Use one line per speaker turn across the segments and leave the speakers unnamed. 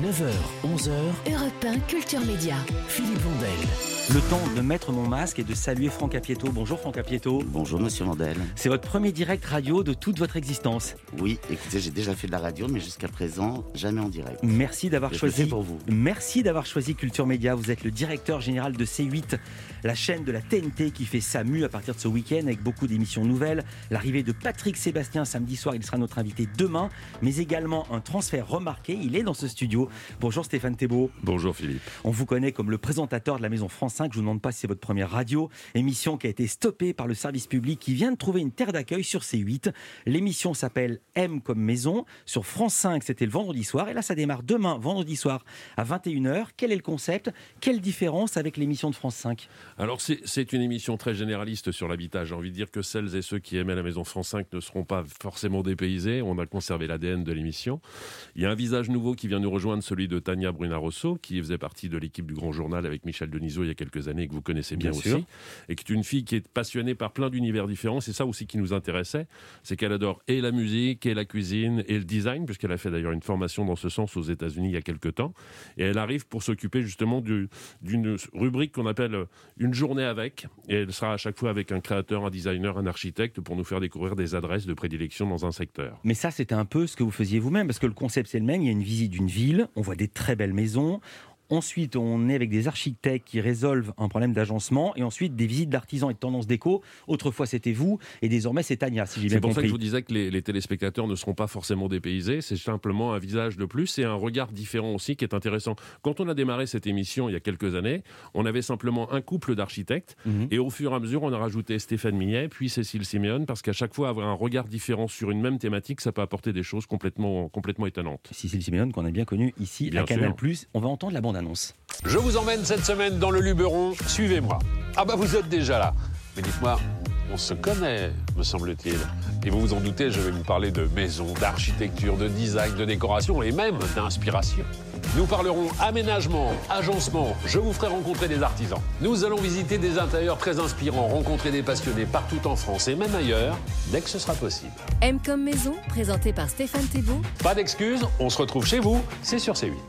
9h, 11h,
Europe 1 Culture Média.
Philippe Vandel. Le temps de mettre mon masque et de saluer Franck Apieto. Bonjour Franck Apieto.
Bonjour Monsieur Vandel.
C'est votre premier direct radio de toute votre existence.
Oui, écoutez, j'ai déjà fait de la radio, mais jusqu'à présent, jamais en direct.
Merci d'avoir choisi.
Pour vous.
Merci d'avoir choisi Culture Média. Vous êtes le directeur général de C8, la chaîne de la TNT qui fait sa mue à partir de ce week-end avec beaucoup d'émissions nouvelles. L'arrivée de Patrick Sébastien samedi soir, il sera notre invité demain, mais également un transfert remarqué. Il est dans ce studio. Bonjour Stéphane Thébault.
Bonjour Philippe.
On vous connaît comme le présentateur de la Maison France 5. Je vous demande pas si c'est votre première radio. Émission qui a été stoppée par le service public qui vient de trouver une terre d'accueil sur C8. L'émission s'appelle M comme Maison. Sur France 5, c'était le vendredi soir. Et là, ça démarre demain, vendredi soir, à 21h. Quel est le concept ? Quelle différence avec l'émission de France 5 ?
Alors, c'est une émission très généraliste sur l'habitat. J'ai envie de dire que celles et ceux qui aimaient la Maison France 5 ne seront pas forcément dépaysés. On a conservé l'ADN de l'émission. Il y a un visage nouveau qui vient nous rejoindre, celui de Tania Bruna-Rosso, qui faisait partie de l'équipe du Grand Journal avec Michel Denisot il y a quelques années, que vous connaissez bien aussi,
sûr.
et qui est une fille qui est passionnée par plein d'univers différents. C'est ça aussi qui nous intéressait, c'est qu'elle adore et la musique, et la cuisine, et le design, puisqu'elle a fait d'ailleurs une formation dans ce sens aux États-Unis il y a quelques temps. Et elle arrive pour s'occuper justement d'une rubrique qu'on appelle Une journée avec, et elle sera à chaque fois avec un créateur, un designer, un architecte pour nous faire découvrir des adresses de prédilection dans un secteur.
Mais ça, c'était un peu ce que vous faisiez vous-même, parce que le concept, c'est le même. Il y a une visite d'une ville, on voit des très belles maisons. Ensuite, on est avec des architectes qui résolvent un problème d'agencement. Et ensuite, des visites d'artisans et de tendances déco. Autrefois, c'était vous. Et désormais, c'est Tania, si j'ai bien compris.
C'est pour ça que je vous disais que les téléspectateurs ne seront pas forcément dépaysés. C'est simplement un visage de plus et un regard différent aussi qui est intéressant. Quand on a démarré cette émission il y a quelques années, on avait simplement un couple d'architectes. Et au fur et à mesure, on a rajouté Stéphane Millet, puis Cécile Siméon, parce qu'à chaque fois, avoir un regard différent sur une même thématique, ça peut apporter des choses complètement étonnantes.
Cécile Siméon, qu'on a bien connue ici
Bien
à Canal+.
sûr.
On va entendre la bande-annonce.
Je vous emmène cette semaine dans le Luberon. Suivez-moi. Ah bah vous êtes déjà là. Mais dites-moi, on se connaît, me semble-t-il. Et vous vous en doutez, je vais vous parler de maisons, d'architecture, de design, de décoration et même d'inspiration. Nous parlerons aménagement, agencement. Je vous ferai rencontrer des artisans. Nous allons visiter des intérieurs très inspirants, rencontrer des passionnés partout en France et même ailleurs, dès que ce sera possible.
M comme Maison, présenté par Stéphane Thébault.
Pas d'excuses, on se retrouve chez vous, c'est sur C8.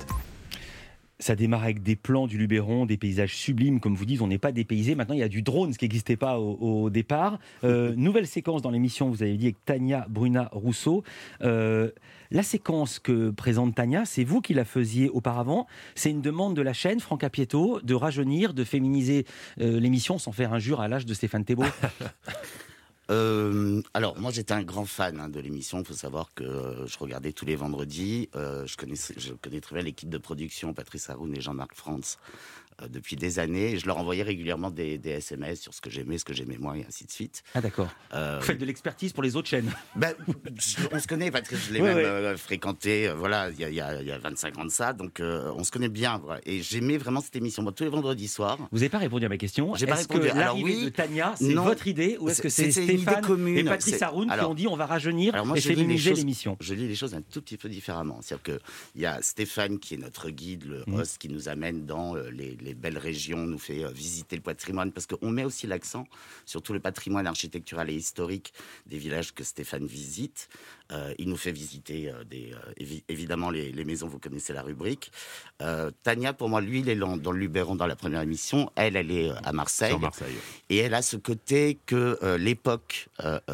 Ça démarre avec des plans du Luberon, des paysages sublimes, comme vous dites, on n'est pas dépaysé. Maintenant, il y a du drone, ce qui n'existait pas au départ. Nouvelle séquence dans l'émission, vous avez dit, avec Tania Bruna-Rosso. La séquence que présente Tania, c'est vous qui la faisiez auparavant. C'est une demande de la chaîne, Franck Apieto, de rajeunir, de féminiser l'émission sans faire injure à l'âge de Stéphane Thébault.
Alors, moi, j'étais un grand fan de l'émission. Il faut savoir que je regardais tous les vendredis. Je connais très bien l'équipe de production, Patrice Haroun et Jean-Marc Frantz, depuis des années. Et je leur envoyais régulièrement des SMS sur ce que j'aimais moins, et ainsi de suite.
Ah d'accord. Vous faites de l'expertise pour les autres chaînes.
Ben, on se connaît, parce que je l'ai fréquenté voilà, il y a 25 ans de ça. Donc, on se connaît bien. Voilà. Et j'aimais vraiment cette émission. Moi, tous les vendredis soirs.
Vous n'avez pas répondu à ma question.
J'ai pas répondu.
Que l'arrivée de Tania, c'est votre idée ou est-ce que c'est Stéphane et Patrice Haroun qui ont dit on va rajeunir et féminiser l'émission?
Je lis les choses un tout petit peu différemment. C'est-à-dire qu'il y a Stéphane qui est notre guide, le host qui nous amène dans les belles régions, nous fait visiter le patrimoine, parce qu'on met aussi l'accent sur tout le patrimoine architectural et historique des villages que Stéphane visite. Il nous fait visiter évidemment les maisons, vous connaissez la rubrique. Tania, pour moi, lui, il est dans le Luberon dans la première émission. Elle est à Marseille.
Sur Marseille.
Et elle a ce côté que l'époque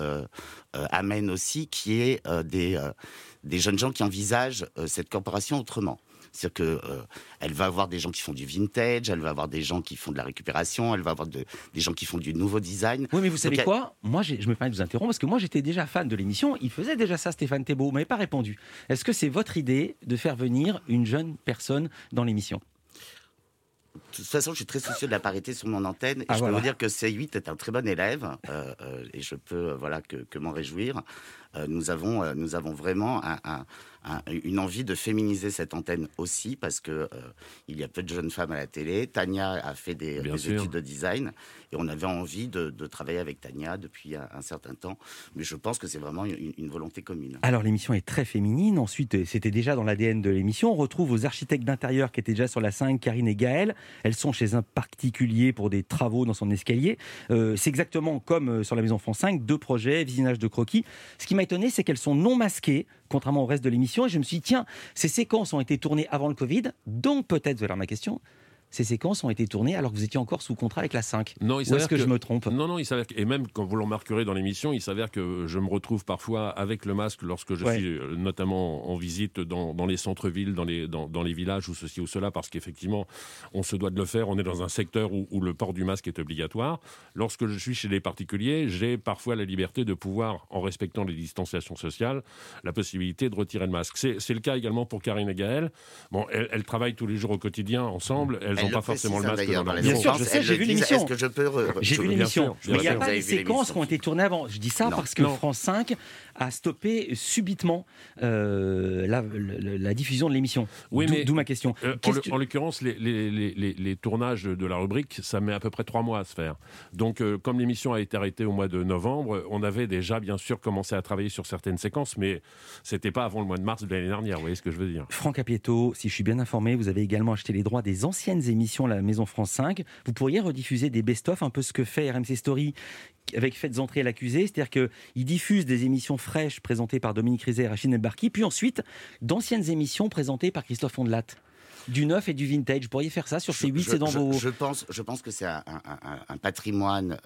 amène aussi, qui est des jeunes gens qui envisagent cette corporation autrement. C'est-à-dire qu'elle va avoir des gens qui font du vintage, elle va avoir des gens qui font de la récupération, elle va avoir des gens qui font du nouveau design.
Oui, mais vous savez quoi ? Moi, je me permets de vous interrompre, parce que moi, j'étais déjà fan de l'émission. Il faisait déjà ça, Stéphane Thébault. Vous m'avez pas répondu. Est-ce que c'est votre idée de faire venir une jeune personne dans l'émission ?
De toute façon, je suis très soucieux de la parité sur mon antenne. Et je peux vous dire que C8 est un très bon élève. Et je peux que m'en réjouir. Nous avons vraiment une envie de féminiser cette antenne aussi, parce que il y a peu de jeunes femmes à la télé. Tania a fait des études de design et on avait envie de travailler avec Tania depuis un certain temps. Mais je pense que c'est vraiment une volonté commune.
Alors l'émission est très féminine. Ensuite, c'était déjà dans l'ADN de l'émission. On retrouve vos architectes d'intérieur qui étaient déjà sur la 5, Karine et Gaëlle. Elles sont chez un particulier pour des travaux dans son escalier. C'est exactement comme sur la Maison France 5, 2 projets, visionnage de croquis. Ce qui m'a m'a étonné, c'est qu'elles sont non masquées, contrairement au reste de l'émission. Et je me suis dit, tiens, ces séquences ont été tournées avant le Covid, donc peut-être, voilà ma question, ces séquences ont été tournées alors que vous étiez encore sous contrat avec la 5.
Non,
Ou est-ce que je me trompe ?
Non, il s'avère et même quand vous le remarquerez dans l'émission, il s'avère que je me retrouve parfois avec le masque lorsque je suis notamment en visite dans les centres-villes, dans les villages ou ceci ou cela, parce qu'effectivement, on se doit de le faire. On est dans un secteur où le port du masque est obligatoire. Lorsque je suis chez les particuliers, j'ai parfois la liberté de pouvoir, en respectant les distanciations sociales, la possibilité de retirer le masque. C'est le cas également pour Karine et Gaël. Bon, elles travaillent tous les jours au quotidien ensemble. Elles n'ont pas forcément le masque dans la maison.
Bien sûr, je sais, j'ai vu l'émission.
Est-ce que je peux
J'ai vu l'émission. Mais il n'y a pas
Vous
les
avez vu
séquences qui ont
l'émission.
été tournées avant. Je dis ça parce que France 5 a stoppé subitement la diffusion de l'émission.
Oui, mais
d'où ma question.
En l'occurrence, les tournages de la rubrique, ça met à peu près 3 mois à se faire. Donc, comme l'émission a été arrêtée au mois de novembre, on avait déjà, bien sûr, commencé à travailler sur certaines séquences, mais c'était pas avant le mois de mars de l'année dernière. Vous voyez ce que je veux dire ?
Franck Apieto, si je suis bien informé, vous avez également acheté les droits des anciennes émissions La Maison France 5. Vous pourriez rediffuser des best-of, un peu ce que fait RMC Story avec Faites entrer l'accusé, c'est-à-dire qu'ils diffusent des émissions fraîches présentées par Dominique Rizet et Rachid Elbarki, puis ensuite d'anciennes émissions présentées par Christophe Ondelat. Du neuf et du vintage. Vous pourriez faire ça sur C8, c'est dans vos...
Je pense que c'est un patrimoine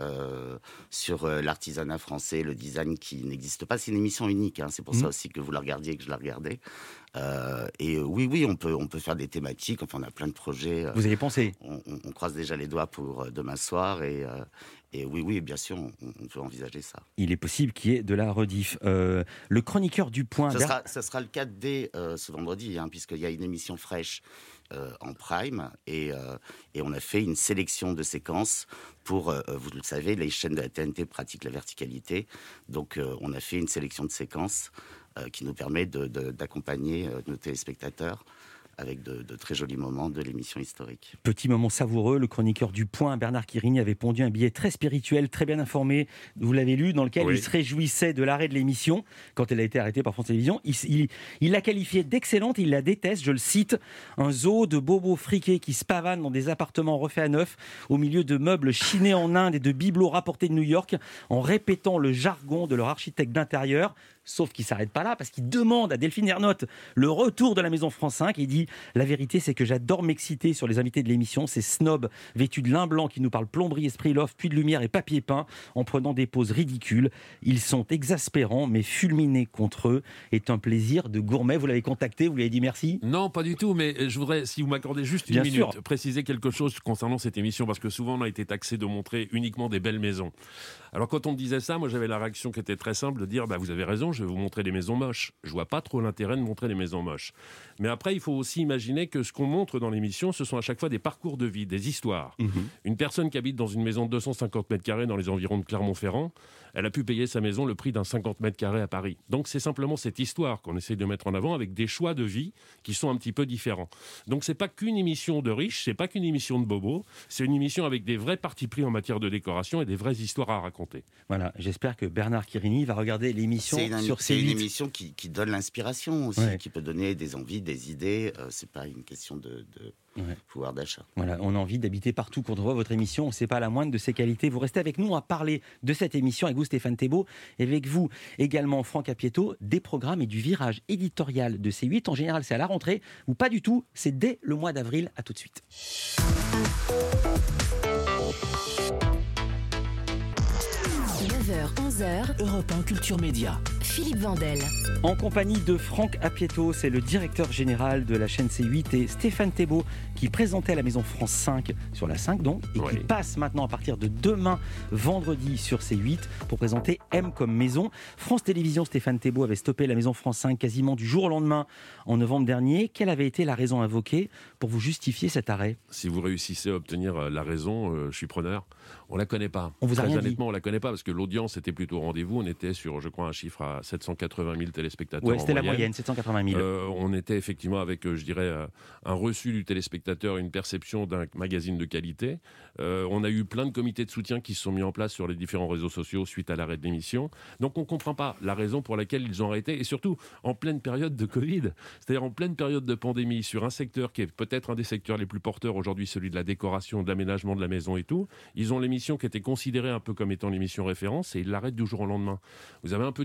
sur l'artisanat français, le design qui n'existe pas. C'est une émission unique, hein. C'est pour ça aussi que vous la regardiez et que je la regardais. Et oui, on peut faire des thématiques. Enfin, on a plein de projets.
Vous avez pensé ?
On croise déjà les doigts pour demain soir et oui, bien sûr, on peut envisager ça.
Il est possible qu'il y ait de la rediff. Le chroniqueur du Point...
Ça sera le cas dès ce vendredi, hein, puisqu'il y a une émission fraîche en prime et on a fait une sélection de séquences pour, vous le savez, les chaînes de la TNT pratiquent la verticalité. Donc, on a fait une sélection de séquences qui nous permet d'accompagner nos téléspectateurs avec de très jolis moments de l'émission historique.
Petit moment savoureux, le chroniqueur du Point, Bernard Quirigny, avait pondu un billet très spirituel, très bien informé, vous l'avez lu, dans lequel il se réjouissait de l'arrêt de l'émission, quand elle a été arrêtée par France Télévisions. Il l'a qualifiée d'excellente, il la déteste, je le cite, un zoo de bobos friqués qui se pavanent dans des appartements refaits à neuf, au milieu de meubles chinés en Inde et de bibelots rapportés de New York, en répétant le jargon de leur architecte d'intérieur. Sauf qu'il ne s'arrête pas là, parce qu'il demande à Delphine Ernotte le retour de la Maison France 5. Il dit « La vérité, c'est que j'adore m'exciter sur les invités de l'émission, ces snobs vêtus de lin blanc qui nous parlent plomberie, esprit loft, puits de lumière et papier peint, en prenant des poses ridicules. Ils sont exaspérants, mais fulminer contre eux est un plaisir de gourmet. » Vous l'avez contacté, vous lui avez dit merci ?
Non, pas du tout, mais je voudrais, si vous m'accordez juste une minute, préciser quelque chose concernant cette émission, parce que souvent on a été taxé de montrer uniquement des belles maisons. Alors quand on me disait ça, moi j'avais la réaction qui était très simple de dire vous avez raison, je vais vous montrer des maisons moches. Je vois pas trop l'intérêt de montrer des maisons moches. Mais après, il faut aussi imaginer que ce qu'on montre dans l'émission, ce sont à chaque fois des parcours de vie, des histoires. Une personne qui habite dans une maison de 250 mètres carrés dans les environs de Clermont-Ferrand, elle a pu payer sa maison le prix d'un 50 mètres carrés à Paris. Donc c'est simplement cette histoire qu'on essaie de mettre en avant avec des choix de vie qui sont un petit peu différents. Donc c'est pas qu'une émission de riches, c'est pas qu'une émission de bobos, c'est une émission avec des vrais partis pris en matière de décoration et des vraies histoires à raconter.
Voilà, j'espère que Bernard Quirigny va regarder l'émission sur C8.
C'est une émission qui donne l'inspiration aussi, qui peut donner des envies, des idées. C'est pas une question de pouvoir d'achat.
Voilà, on a envie d'habiter partout quand on voit votre émission. C'est pas la moindre de ses qualités. Vous restez avec nous à parler de cette émission avec vous, Stéphane Thébault, et avec vous également, Franck Apieto, des programmes et du virage éditorial de C8. En général, c'est à la rentrée ou pas du tout. C'est dès le mois d'avril. À tout de suite.
9h-11h,
Europe 1 Culture Média.
Philippe Vandel.
En compagnie de Franck Apieto, c'est le directeur général de la chaîne C8, et Stéphane Thébault, qui présentait la Maison France 5 sur la 5 donc, et qui passe maintenant à partir de demain, vendredi, sur C8 pour présenter M comme Maison. France Télévisions, Stéphane Thébault avait stoppé la Maison France 5 quasiment du jour au lendemain en novembre dernier. Quelle avait été la raison invoquée pour vous justifier cet arrêt ?
Si vous réussissez à obtenir la raison, je suis preneur. On la connaît pas.
On vous a
Très
rien
honnêtement,
dit.
on la connaît pas parce que l'audience était plutôt au rendez-vous. On était sur, je crois, un chiffre à 780 000 téléspectateurs.
Oui, c'était la moyenne, 780 000.
On était effectivement avec, je dirais, un reçu du téléspectateur, une perception d'un magazine de qualité. On a eu plein de comités de soutien qui se sont mis en place sur les différents réseaux sociaux suite à l'arrêt de l'émission. Donc on ne comprend pas la raison pour laquelle ils ont arrêté, et surtout en pleine période de Covid, c'est-à-dire en pleine période de pandémie, sur un secteur qui est peut-être un des secteurs les plus porteurs aujourd'hui, celui de la décoration, de l'aménagement de la maison et tout. Ils ont l'émission qui était considérée un peu comme étant l'émission référence et ils l'arrêtent du jour au lendemain. Vous avez un peu du mal à comprendre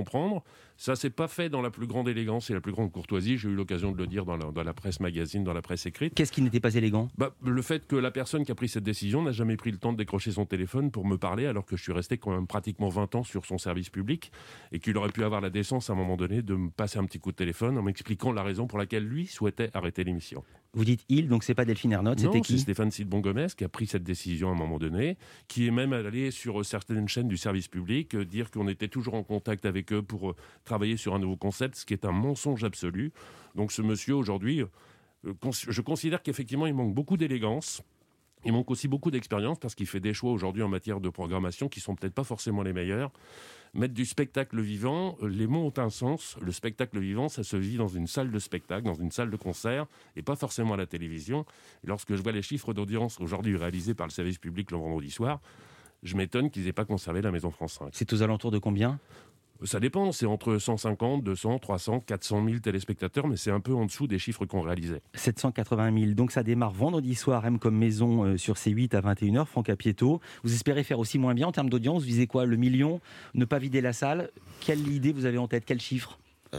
comprendre. Ça s'est pas fait dans la plus grande élégance et la plus grande courtoisie. J'ai eu l'occasion de le dire dans la presse magazine, dans la presse écrite.
Qu'est-ce qui n'était pas élégant ?
Le fait que la personne qui a pris cette décision n'a jamais pris le temps de décrocher son téléphone pour me parler, alors que je suis resté quand même pratiquement 20 ans sur son service public, et qu'il aurait pu avoir la décence à un moment donné de me passer un petit coup de téléphone en m'expliquant la raison pour laquelle lui souhaitait arrêter l'émission.
Vous dites il, donc c'est pas Delphine Ernotte, c'était qui ?
C'est Stéphane Sidbon-Gomez qui a pris cette décision à un moment donné, qui est même allé sur certaines chaînes du service public dire qu'on était toujours en contact avec eux pour travailler sur un nouveau concept, ce qui est un mensonge absolu. Donc ce monsieur aujourd'hui, je considère qu'effectivement il manque beaucoup d'élégance. Il manque aussi beaucoup d'expérience parce qu'il fait des choix aujourd'hui en matière de programmation qui sont peut-être pas forcément les meilleurs. Mettre du spectacle vivant, les mots ont un sens. Le spectacle vivant, ça se vit dans une salle de spectacle, dans une salle de concert, et pas forcément à la télévision. Et lorsque je vois les chiffres d'audience aujourd'hui réalisés par le service public le vendredi soir, je m'étonne qu'ils n'aient pas conservé la Maison France 5.
C'est aux alentours de combien ?
Ça dépend, c'est entre 150, 200, 300, 400 000 téléspectateurs, mais c'est un peu en dessous des chiffres qu'on réalisait.
780 000, donc ça démarre vendredi soir, M comme maison sur C8 à 21h, Franck Apieto. Vous espérez faire aussi moins bien en termes d'audience ? Vous visez quoi ? Le million ? Ne pas vider la salle ? Quelle idée vous avez en tête ? Quel chiffre ?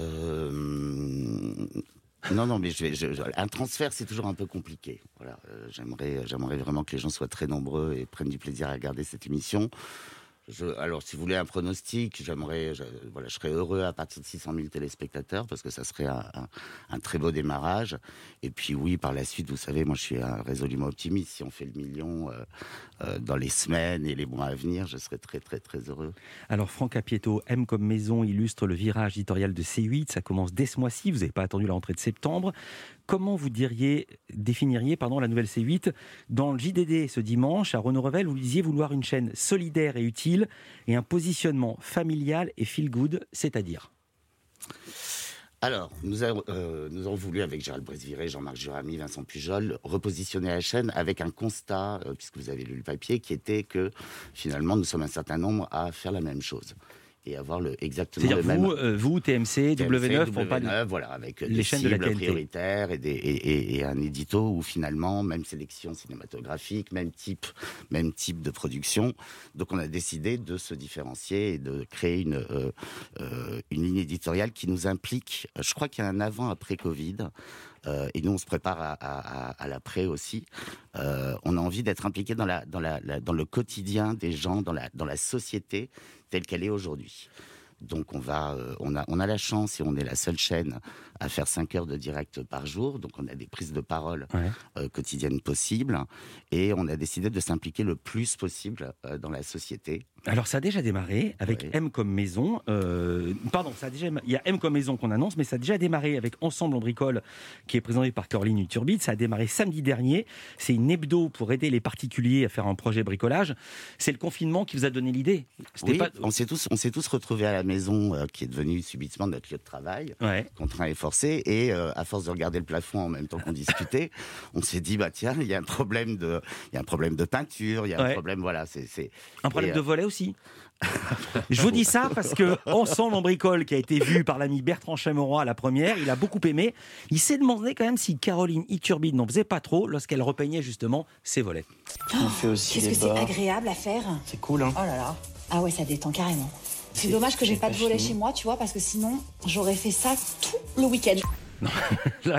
Non, mais un transfert, c'est toujours un peu compliqué. Voilà, j'aimerais vraiment que les gens soient très nombreux et prennent du plaisir à regarder cette émission. Alors, si vous voulez un pronostic, je serais heureux à partir de 600 000 téléspectateurs parce que ça serait un très beau démarrage. Et puis oui, par la suite, vous savez, moi je suis résolument optimiste. Si on fait le million dans les semaines et les mois à venir, je serais très très très heureux.
Alors Franck Apieto, M comme maison illustre le virage éditorial de C8. Ça commence dès ce mois-ci, vous n'avez pas attendu la rentrée de septembre. Comment vous définiriez la nouvelle C8 ? Dans le JDD ce dimanche, à Renaud Revel, vous disiez vouloir une chaîne solidaire et utile et un positionnement familial et feel-good, c'est-à-dire ?
Alors, nous avons voulu, avec Gérald Bresviré, Jean-Marc Juramy, Vincent Pujol, repositionner la chaîne avec un constat, puisque vous avez lu le papier, qui était que finalement nous sommes un certain nombre à faire la même chose. Et avoir exactement le même...
C'est-à-dire vous, TMC, W9, pour pas
voilà, avec
les chaînes de la TNT
prioritaires et un édito où finalement, même sélection cinématographique, même type de production. Donc on a décidé de se différencier et de créer une ligne éditoriale qui nous implique. Je crois qu'il y a un avant-après Covid. Et nous, on se prépare à l'après aussi. On a envie d'être impliqué dans le quotidien des gens, dans la société telle qu'elle est aujourd'hui. Donc on a la chance et on est la seule chaîne à faire 5 heures de direct par jour. Donc on a des prises de parole quotidiennes possibles et on a décidé de s'impliquer le plus possible dans la société.
Alors ça a déjà démarré avec M comme maison. Il y a M comme maison qu'on annonce, mais ça a déjà démarré avec Ensemble on bricole, qui est présenté par Coraline Uturbide. Ça a démarré samedi dernier. C'est une hebdo pour aider les particuliers à faire un projet bricolage. C'est le confinement qui vous a donné l'idée.
On s'est tous retrouvés à la maison, qui est devenue subitement notre lieu de travail, contraint et forcé. Et à force de regarder le plafond en même temps qu'on discutait, on s'est dit tiens, il y a un problème de peinture, il y a un problème,
un problème de volet aussi. Je vous dis ça parce que Ensemble on bricole, qui a été vu par l'ami Bertrand Chameroy à la première, il a beaucoup aimé. Il s'est demandé quand même si Caroline Iturbide n'en faisait pas trop lorsqu'elle repeignait justement ses volets.
On fait aussi
qu'est-ce que c'est agréable à faire.
C'est cool, hein.
Oh là là. Ah ouais, ça détend carrément. C'est dommage que j'ai pas de volet chez moi, tu vois, parce que sinon j'aurais fait ça tout le week-end.
Non, là,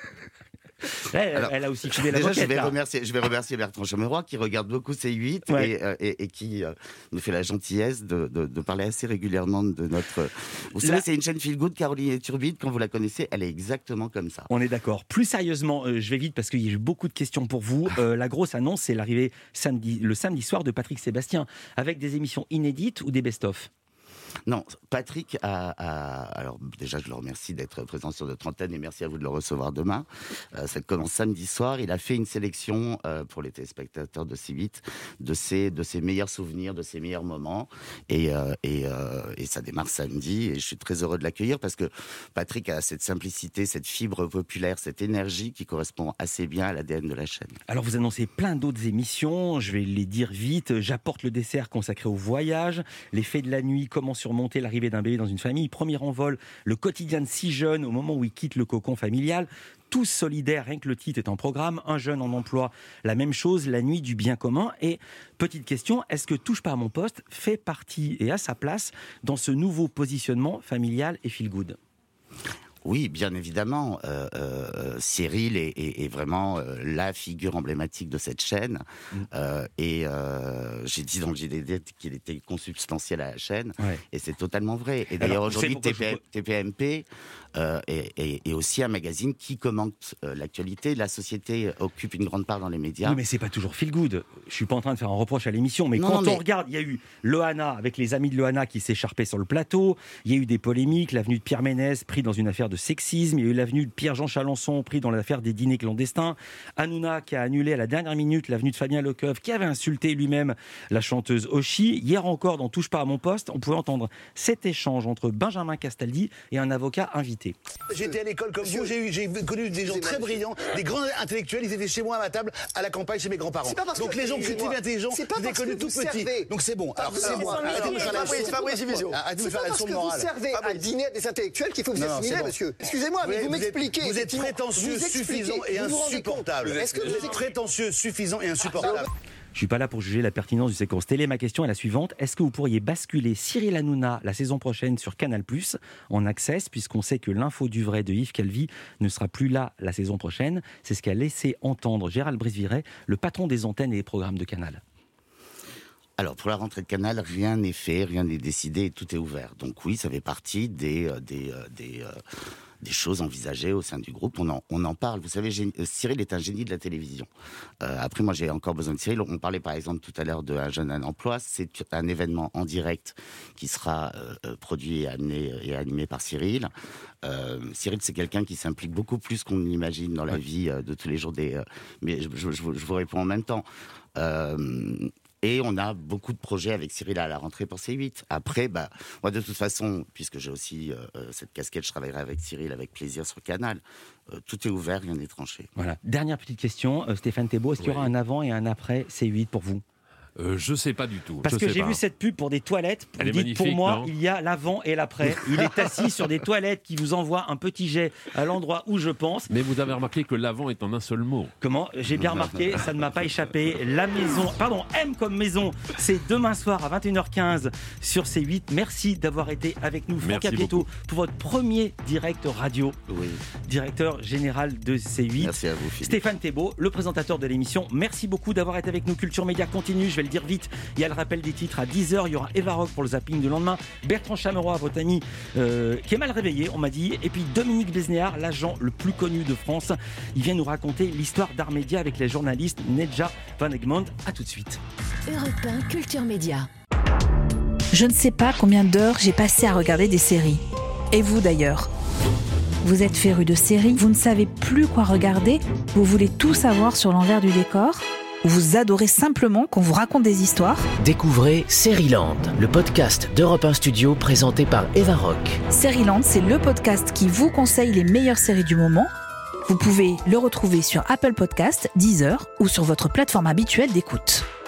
elle a aussi filé la moquette.
Je vais remercier Bertrand Chameroy qui regarde beaucoup C8 et qui nous fait la gentillesse de parler assez régulièrement de notre... Vous savez, c'est une chaîne feel good, Caroline Iturbide, quand vous la connaissez, elle est exactement comme ça.
On est d'accord. Plus sérieusement, je vais vite parce qu'il y a eu beaucoup de questions pour vous. La grosse annonce, c'est l'arrivée le samedi soir de Patrick Sébastien avec des émissions inédites ou des best-of.
Non, Patrick alors déjà je le remercie d'être présent sur notre antenne et merci à vous de le recevoir demain. Ça commence samedi soir. Il a fait une sélection pour les téléspectateurs de C8 de ses meilleurs souvenirs, de ses meilleurs moments et ça démarre samedi et je suis très heureux de l'accueillir parce que Patrick a cette simplicité, cette fibre populaire, cette énergie qui correspond assez bien à l'ADN de la chaîne.
Alors vous annoncez plein d'autres émissions, je vais les dire vite. J'apporte le dessert consacré au voyage, les fées de la nuit, comment surmonter l'arrivée d'un bébé dans une famille. Premier envol, le quotidien de 6 jeunes au moment où ils quittent le cocon familial. Tous solidaires, rien que le titre est en programme. Un jeune en emploi, la même chose, la nuit du bien commun. Et petite question, est-ce que Touche pas à mon poste fait partie et a sa place dans ce nouveau positionnement familial et feel good ?
Oui, bien évidemment. Cyril est vraiment la figure emblématique de cette chaîne. J'ai dit dans le JDD qu'il était consubstantiel à la chaîne. Ouais. Et c'est totalement vrai. Et d'ailleurs, aujourd'hui, TPMP est aussi un magazine qui commente l'actualité. La société occupe une grande part dans les médias.
Oui, mais c'est pas toujours feel good. Je suis pas en train de faire un reproche à l'émission, mais quand on regarde, il y a eu Loana, avec les amis de Loana qui s'écharpaient sur le plateau. Il y a eu des polémiques. L'avenue de Pierre Ménès, pris dans une affaire de sexisme. Il y a eu l'avenue de Pierre-Jean Chalençon, pris dans l'affaire des dîners clandestins. Hanouna qui a annulé à la dernière minute l'avenue de Fabien Lecoeuf, qui avait insulté lui-même la chanteuse Oshi. Hier encore, dans Touche pas à mon poste, on pouvait entendre cet échange entre Benjamin Castaldi et un avocat invité.
J'étais à l'école comme vous, j'ai connu des gens très brillants, des grands intellectuels, ils étaient chez moi à ma table, à la campagne, chez mes grands-parents. Donc les gens qui étaient intelligents, je les ai connus tout petits. Donc c'est bon. Alors c'est moi. Arrêtez de me faire la leçon de morale.
Vous servez à dîner des intellectuels qu'il faut vous assimiler, monsieur. Excusez-moi, mais vous m'expliquez.
Vous êtes prétentieux, suffisant et insupportable. Est-ce que vous êtes prétentieux, suffisant et insupportable ?
Je ne suis pas là pour juger la pertinence du séquence télé. Ma question est la suivante. Est-ce que vous pourriez basculer Cyril Hanouna la saison prochaine sur Canal+, en Access, puisqu'on sait que l'info du vrai de Yves Calvi ne sera plus là la saison prochaine. C'est ce qu'a laissé entendre Gérald Brisviret, le patron des antennes et des programmes de Canal.
Alors, pour la rentrée de Canal, rien n'est fait, rien n'est décidé, tout est ouvert. Donc oui, ça fait partie des choses envisagées au sein du groupe. On en parle. Vous savez, Cyril est un génie de la télévision. Après, moi, j'ai encore besoin de Cyril. On parlait par exemple tout à l'heure de Un jeune, un emploi. C'est un événement en direct qui sera produit et animé par Cyril. Cyril, c'est quelqu'un qui s'implique beaucoup plus qu'on l'imagine dans la vie de tous les jours. Mais je vous réponds en même temps. Et on a beaucoup de projets avec Cyril à la rentrée pour C8. Après, moi, de toute façon, puisque j'ai aussi cette casquette, je travaillerai avec Cyril avec plaisir sur Canal. Tout est ouvert, rien n'est tranché.
Voilà. Dernière petite question, Stéphane Thébault, est-ce qu'il y aura un avant et un après C8 pour vous ?
Je sais pas du tout.
Parce que j'ai vu cette pub pour des toilettes. Vous dites, pour moi, non, il y a l'avant et l'après. Il est assis sur des toilettes qui vous envoient un petit jet à l'endroit où je pense.
Mais vous avez remarqué que l'avant est en un seul mot.
Comment ? J'ai bien remarqué, ça ne m'a pas échappé. La maison, M comme maison, c'est demain soir à 21h15 sur C8. Merci d'avoir été avec nous, Franck Capieto, pour votre premier direct radio. Oui. Directeur général de C8.
Merci à vous, Philippe.
Stéphane Thébault, le présentateur de l'émission. Merci beaucoup d'avoir été avec nous. Culture Média continue. Je vais le dire vite, il y a le rappel des titres à 10h, il y aura Eva Rock pour le zapping de lendemain, Bertrand Chameroy, votre ami qui est mal réveillé, on m'a dit, et puis Dominique Besnéard, l'agent le plus connu de France. Il vient nous raconter l'histoire d'Armédia avec les journalistes Nedja Van Egmond. À tout de suite.
Europe 1 Culture Média.
Je ne sais pas combien d'heures j'ai passé à regarder des séries. Et vous d'ailleurs ? Vous êtes féru de séries, vous ne savez plus quoi regarder, vous voulez tout savoir sur l'envers du décor ? Ou vous adorez simplement qu'on vous raconte des histoires ?
Découvrez Seriland, le podcast d'Europe 1 Studio présenté par Eva Rock.
Seriland, c'est le podcast qui vous conseille les meilleures séries du moment. Vous pouvez le retrouver sur Apple Podcasts, Deezer ou sur votre plateforme habituelle d'écoute.